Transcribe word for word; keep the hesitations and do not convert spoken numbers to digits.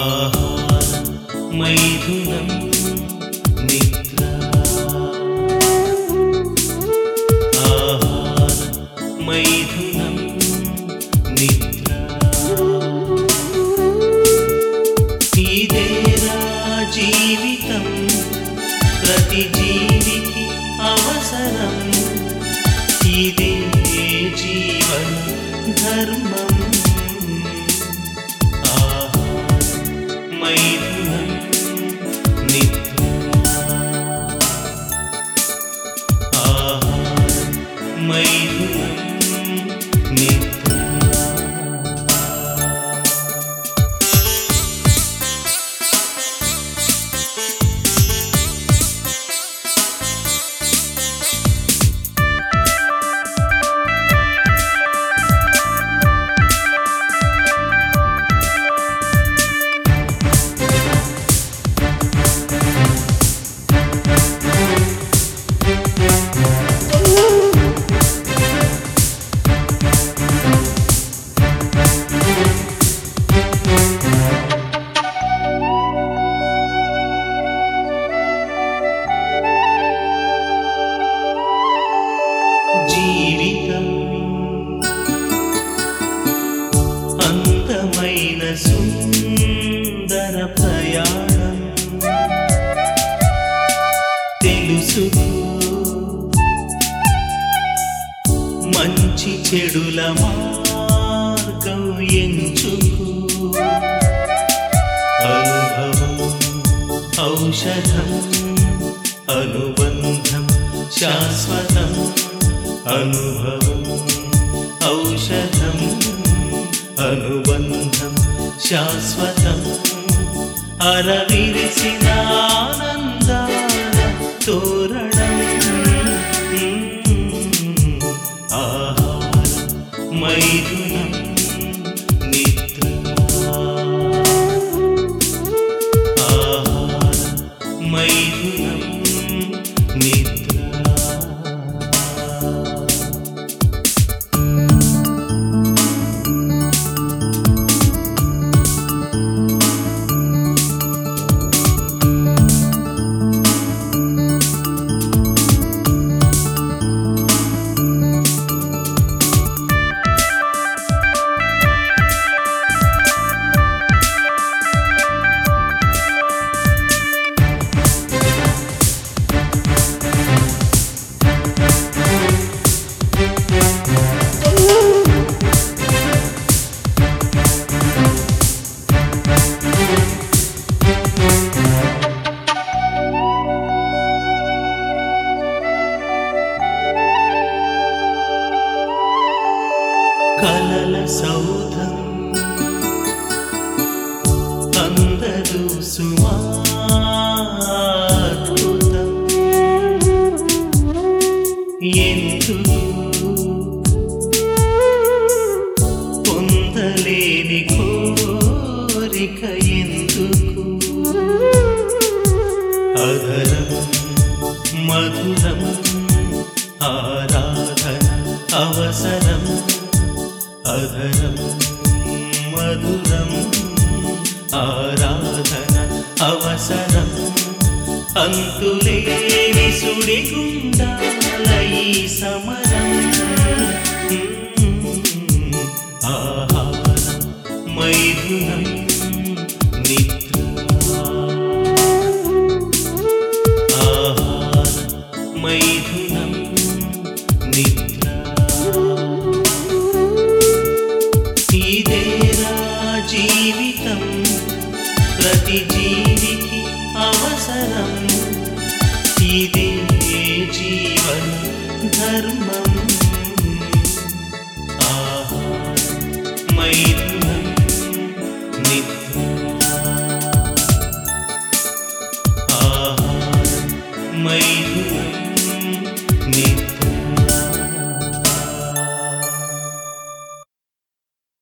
ఆహారం మైథునం నిద్ర ఆహారం మైథునం నిద్ర ఇదేరా జీవితం ప్రతి జీవికి అవసరం ఇదే జీవన ధర్మం మైథునం నిద్ర ఆహారం మైథునం నిద్ర జీవితం అందమైన సుందర ప్రయాణం తెలుసుకో మంచి చెడుల మార్గం ఎంచుకో అనుభవం ఔషధం అనుబంధం శాశ్వతం అనుభవం ఔషధం అనుబంధం శాశ్వతం అరవిరిసిన ఆనందాల తోరణం ఆహారం మైథునం నిద్ర ఆహారం మైథునం నిద్ర కలల సౌధం అందదు సుమాద్భుతం ఎందుకు పొందలేని కోరిక ఎందుకు అధరం మధురం ఆరాధన అవసరం అధరం మధురం ఆరాధన అవసరం అంతులేని సుడిగుండాల ఈ సమరం ఆహారం మైథునం నిద్ర ఆహారం మైథునం నిద్ర ఇదేరా జీవితం ప్రతి జీవికి అవసరం ఇదే జీవన ధర్మం ఆహారం మైథునం నిద్ర ఆహారం మైథునం నిద్ర